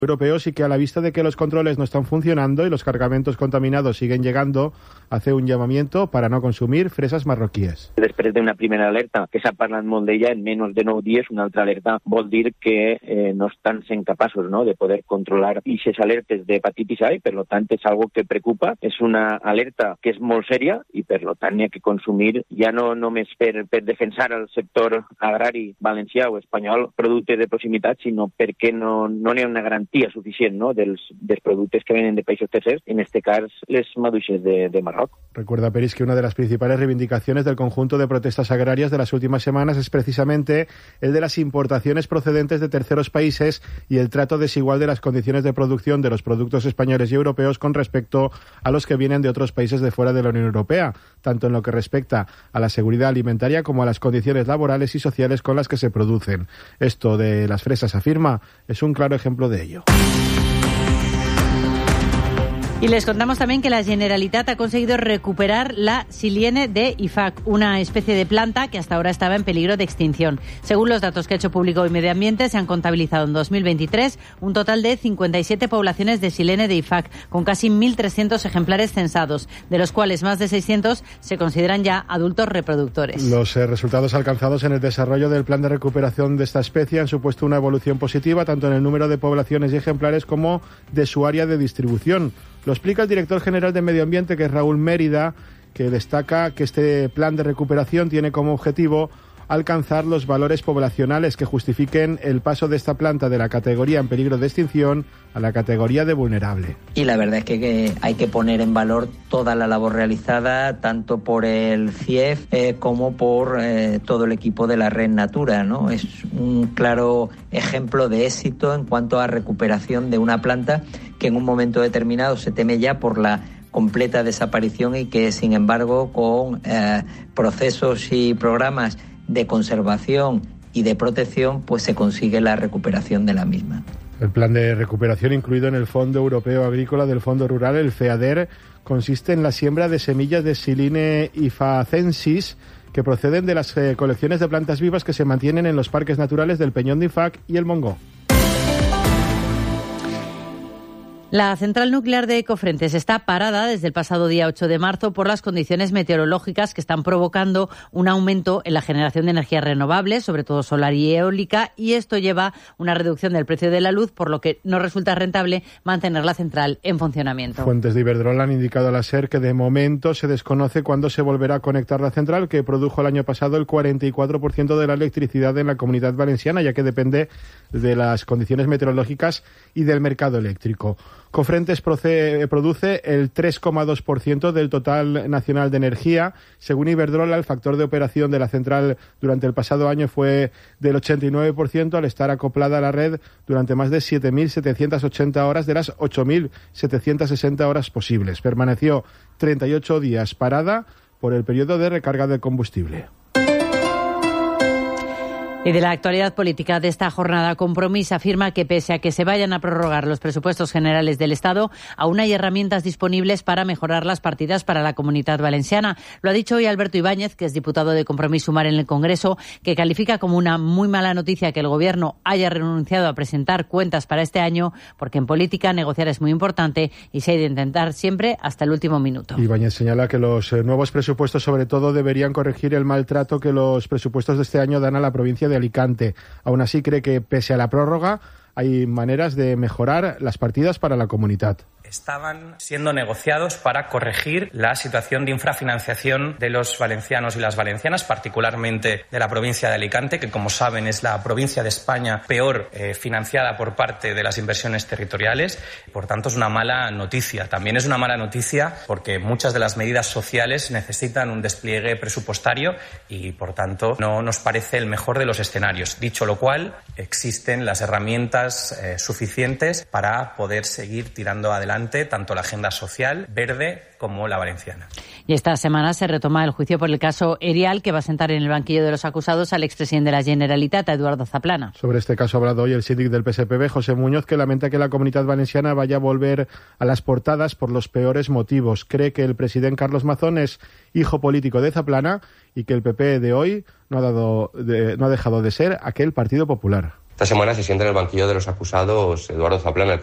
europeos y que a la vista de que los controles no están funcionando y los cargamentos contaminados siguen llegando, hace un llamamiento para no consumir fresas marroquíes. Després d'una primera alerta que s'ha parlat molt d'ella, en menys de 9 dies una altra alerta vol dir que no estan sent capaços, ¿no?, de poder controlar aquestes alertes d'hepatitis A i per tant és algo que preocupa. És una alerta que és molt sèria i per tant n'hi ha que consumir ja no només per defensar el sector agrari valencià o espanyol producte de proximitat, sinó perquè no n'hi ha una garantía suficient, ¿no?, dels productes que venen de països tercers, en este cas les maduixes de Marroc. Recuerda, Peris, que una de las principales reivindicaciones del conjunto de protestas agrarias de las últimas semanas es precisamente el de las importaciones procedentes de terceros países y el trato desigual de las condiciones de producción de los productos españoles y europeos con respecto a los que vienen de otros países de fuera de la Unión Europea, tanto en lo que respecta a la seguridad alimentaria como a las condiciones laborales y sociales con las que se producen. Esto de las fresas, afirma, es un claro ejemplo de ello. Y les contamos también que la Generalitat ha conseguido recuperar la Silene de IFAC, una especie de planta que hasta ahora estaba en peligro de extinción. Según los datos que ha hecho público Hoy Medio Ambiente, se han contabilizado en 2023 un total de 57 poblaciones de Silene de IFAC, con casi 1.300 ejemplares censados, de los cuales más de 600 se consideran ya adultos reproductores. Los resultados alcanzados en el desarrollo del plan de recuperación de esta especie han supuesto una evolución positiva tanto en el número de poblaciones y ejemplares como de su área de distribución. Lo explica el director general de Medio Ambiente, que es Raúl Mérida, que destaca que este plan de recuperación tiene como objetivo alcanzar los valores poblacionales que justifiquen el paso de esta planta de la categoría en peligro de extinción a la categoría de vulnerable. Y la verdad es que hay que poner en valor toda la labor realizada, tanto por el CIEF como por todo el equipo de la Red Natura, ¿no? Es un claro ejemplo de éxito en cuanto a recuperación de una planta que en un momento determinado se teme ya por la completa desaparición y que, sin embargo, con procesos y programas de conservación y de protección, pues se consigue la recuperación de la misma. El plan de recuperación incluido en el Fondo Europeo Agrícola del Fondo Rural, el FEADER, consiste en la siembra de semillas de Silene ifacensis que proceden de las colecciones de plantas vivas que se mantienen en los parques naturales del Peñón de IFAC y el Mongó. La central nuclear de Cofrentes está parada desde el pasado día 8 de marzo por las condiciones meteorológicas que están provocando un aumento en la generación de energías renovables, sobre todo solar y eólica, y esto lleva una reducción del precio de la luz, por lo que no resulta rentable mantener la central en funcionamiento. Fuentes de Iberdrola han indicado a la SER que de momento se desconoce cuándo se volverá a conectar la central, que produjo el año pasado el 44% de la electricidad en la Comunidad Valenciana, ya que depende de las condiciones meteorológicas y del mercado eléctrico. Cofrentes produce el 3,2% del total nacional de energía. Según Iberdrola, el factor de operación de la central durante el pasado año fue del 89% al estar acoplada a la red durante más de 7.780 horas de las 8.760 horas posibles. Permaneció 38 días parada por el periodo de recarga de combustible. Y de la actualidad política de esta jornada, Compromís afirma que pese a que se vayan a prorrogar los presupuestos generales del Estado, aún hay herramientas disponibles para mejorar las partidas para la Comunidad Valenciana. Lo ha dicho hoy Alberto Ibáñez, que es diputado de Compromís Sumar en el Congreso, que califica como una muy mala noticia que el Gobierno haya renunciado a presentar cuentas para este año, porque en política negociar es muy importante y se ha de intentar siempre hasta el último minuto. Ibáñez señala que los nuevos presupuestos sobre todo deberían corregir el maltrato que los presupuestos de este año dan a la provincia de Alicante. Aún así cree que pese a la prórroga hay maneras de mejorar las partidas para la comunidad. Estaban siendo negociados para corregir la situación de infrafinanciación de los valencianos y las valencianas, particularmente de la provincia de Alicante, que como saben es la provincia de España peor financiada por parte de las inversiones territoriales. Por tanto, es una mala noticia. También es una mala noticia porque muchas de las medidas sociales necesitan un despliegue presupuestario y, por tanto, no nos parece el mejor de los escenarios. Dicho lo cual, existen las herramientas suficientes para poder seguir tirando adelante tanto la agenda social verde como la valenciana. Y esta semana se retoma el juicio por el caso Erial, que va a sentar en el banquillo de los acusados al expresidente de la Generalitat, Eduardo Zaplana. Sobre este caso ha hablado hoy el síndic del PSPB, José Muñoz, que lamenta que la Comunidad Valenciana vaya a volver a las portadas por los peores motivos. Cree que el presidente Carlos Mazón es hijo político de Zaplana y que el PP de hoy no ha dejado de ser aquel Partido Popular. Esta semana se sienta en el banquillo de los acusados Eduardo Zaplana.